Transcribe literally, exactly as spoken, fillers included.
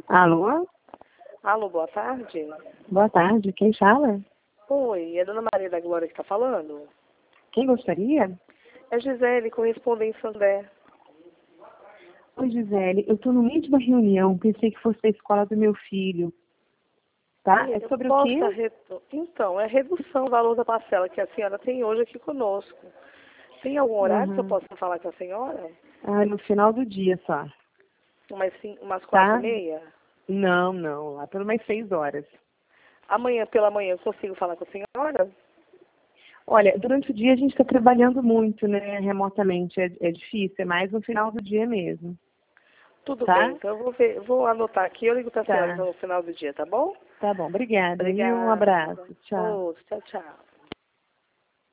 Alô? Alô, boa tarde. Boa tarde, quem fala? Oi, é a Dona Maria da Glória que está falando? Quem gostaria? É Gisele, correspondente Sandé. Oi, Gisele, eu estou no meio de uma reunião, pensei que fosse da escola do meu filho. Tá? Sim, É eu sobre o posso quê? dar reto- Então, é redução do valor da parcela que a senhora tem hoje aqui conosco. Tem algum horário que eu Uhum. possa falar com a senhora? Ah, no final do dia só. Umas, cin- umas quatro e Tá? meia? Não, não, lá por umas seis horas. Amanhã pela manhã eu consigo falar com a senhora? Olha, durante o dia a gente está trabalhando muito, né, remotamente. É, é difícil, é mais no final do dia mesmo. Tudo bem, Tá? então eu vou, ver, vou anotar aqui, eu ligo para a senhora Tá. então, no final do dia, tá bom? Tá bom, obrigada. E um Obrigada. abraço. Tchau. Outro, tchau, tchau.